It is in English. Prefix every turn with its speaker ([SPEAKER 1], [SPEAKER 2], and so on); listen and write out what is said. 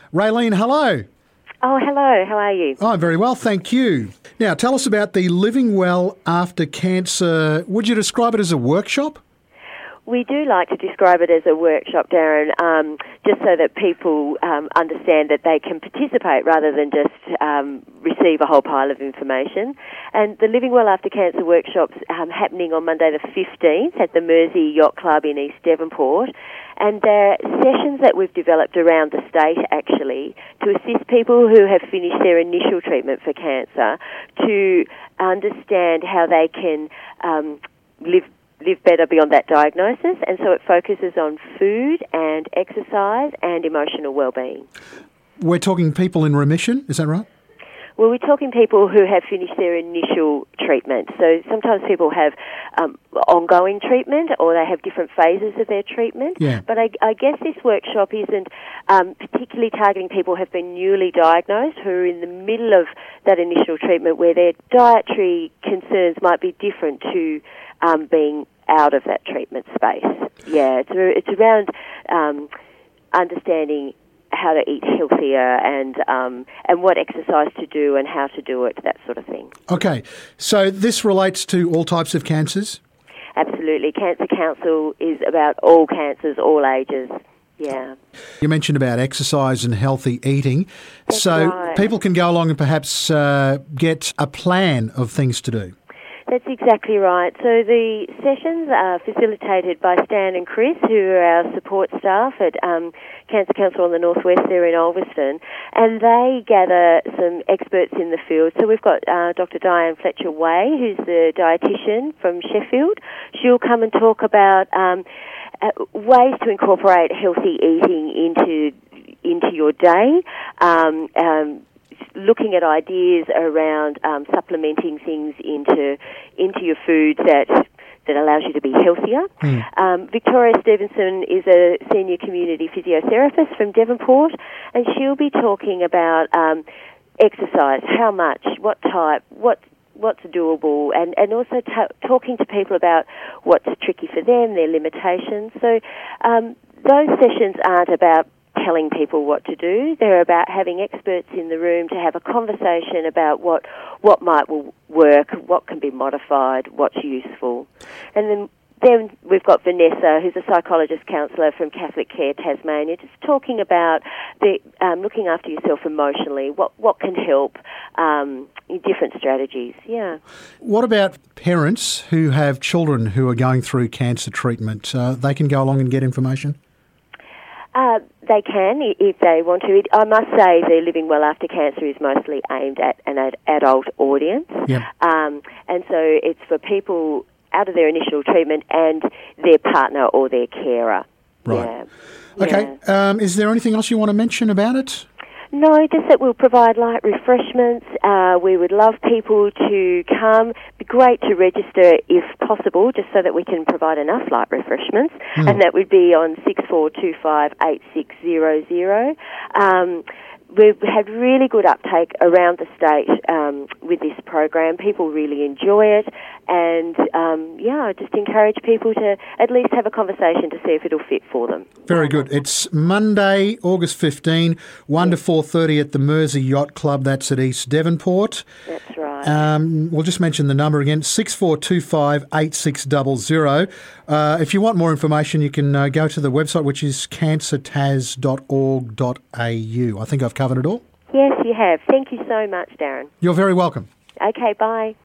[SPEAKER 1] Raylene, hello.
[SPEAKER 2] Oh, hello. How are you?
[SPEAKER 1] Oh, I'm very well, thank you. Now, tell us about the Living Well After Cancer. Would you describe it as a workshop?
[SPEAKER 2] We do like to describe it as a workshop, Darren, just so that people understand that they can participate rather than just receive a whole pile of information. And the Living Well After Cancer workshop's happening on Monday the 15th at the Mersey Yacht Club in East Devonport. And they're sessions that we've developed around the state, actually, to assist people who have finished their initial treatment for cancer to understand how they can live better beyond that diagnosis, and so it focuses on food and exercise and emotional well-being.
[SPEAKER 1] We're talking people in remission, is that right?
[SPEAKER 2] Well, we're talking people who have finished their initial treatment. So sometimes people have ongoing treatment or they have different phases of their treatment.
[SPEAKER 1] Yeah.
[SPEAKER 2] But I guess this workshop isn't particularly targeting people who have been newly diagnosed, who are in the middle of that initial treatment where their dietary concerns might be different to being out of that treatment space. Yeah, it's around understanding how to eat healthier and what exercise to do and how to do it, that sort of thing.
[SPEAKER 1] Okay, so this relates to all types of cancers?
[SPEAKER 2] Absolutely. Cancer Council is about all cancers, all ages. Yeah.
[SPEAKER 1] You mentioned about exercise and healthy eating.
[SPEAKER 2] That's
[SPEAKER 1] so
[SPEAKER 2] right.
[SPEAKER 1] People can go along and perhaps get a plan of things to do.
[SPEAKER 2] That's exactly right. So the sessions are facilitated by Stan and Chris, who are our support staff at Cancer Council on the Northwest there in Ulverston, and they gather some experts in the field. So we've got Dr. Diane Fletcher-Way, who's the dietitian from Sheffield. She'll come and talk about ways to incorporate healthy eating into your day, looking at ideas around supplementing things into your food that allows you to be healthier. Victoria Stevenson is a senior community physiotherapist from Devonport, and she'll be talking about exercise, how much, what type, what's doable, and also talking to people about what's tricky for them, their limitations. So those sessions aren't about telling people what to do. They're about having experts in the room to have a conversation about what might work, what can be modified, what's useful. And then we've got Vanessa, who's a psychologist counsellor from Catholic Care Tasmania, just talking about looking after yourself emotionally, what can help, different strategies, yeah.
[SPEAKER 1] What about parents who have children who are going through cancer treatment? They can go along and get information?
[SPEAKER 2] They can, if they want to. I must say the Living Well After Cancer is mostly aimed at an adult audience.
[SPEAKER 1] Yep.
[SPEAKER 2] And so it's for people out of their initial treatment and their partner or their carer.
[SPEAKER 1] Right.
[SPEAKER 2] Yeah.
[SPEAKER 1] Okay.
[SPEAKER 2] Yeah.
[SPEAKER 1] Is there anything else you want to mention about it?
[SPEAKER 2] No, just that we'll provide light refreshments. We would love people to come. It'd be great to register if possible, just so that we can provide enough light refreshments. And that would be on 64258600. We've had really good uptake around the state with this program. People really enjoy it, and I just encourage people to at least have a conversation to see if it'll fit for them.
[SPEAKER 1] Very good. It's Monday, August 15, 1 to 4:30 at the Mersey Yacht Club. That's at East Devonport.
[SPEAKER 2] That's right.
[SPEAKER 1] We'll just mention the number again, 64258600. If you want more information, you can go to the website, which is cancertas.org.au. I think I've covered it all.
[SPEAKER 2] Yes, you have. Thank you so much, Darren.
[SPEAKER 1] You're very welcome.
[SPEAKER 2] Okay, bye.